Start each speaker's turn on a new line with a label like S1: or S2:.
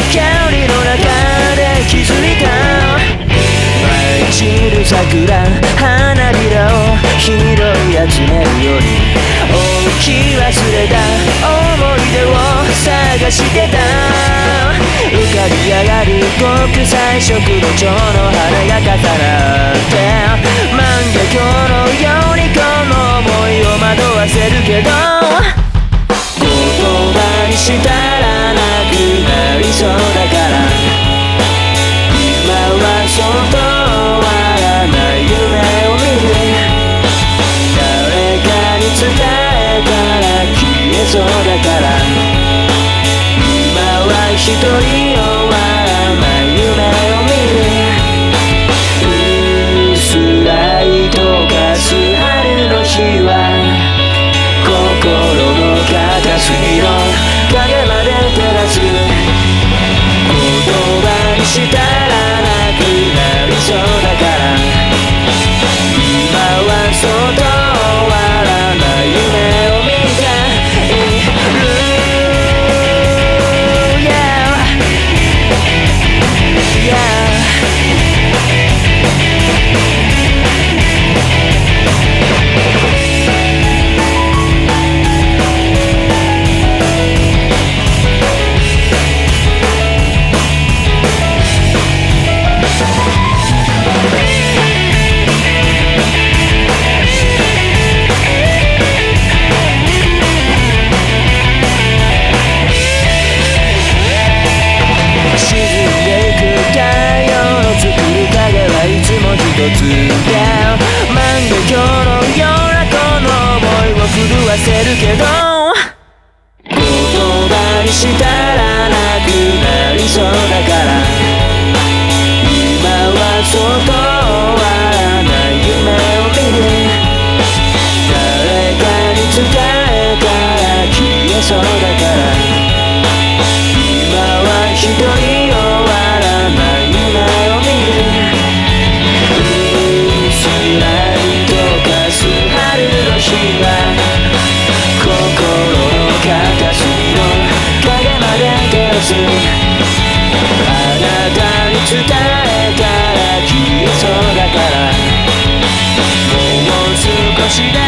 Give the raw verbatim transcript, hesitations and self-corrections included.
S1: 距離の中で気づいた。舞い散る桜花びらを拾い集めるより大きい忘れた思い出を探してた。浮かび上がる国際色の蝶の羽が重なって万華鏡のようにこの想いを惑わせるけど、言葉にしたらなくなりそうだから、今はそっと終わらない夢を見る。誰かに伝えたら消えそうだから、今は一人終わらない夢を見る。薄らい溶かす春の日は心の片隅の影まで照らす。言葉にしたらなくなりそうだから、今はそっと終わらない夢を見ている。万華鏡のようなこの想いを震わせるけど、言葉にしたらなくなりそうだから、今はそっと終わらない夢を見る。誰かに伝えたら消えそうだから、今は一人終わらない夢を見る。あなたに伝えたら消えそうだから、もう少しで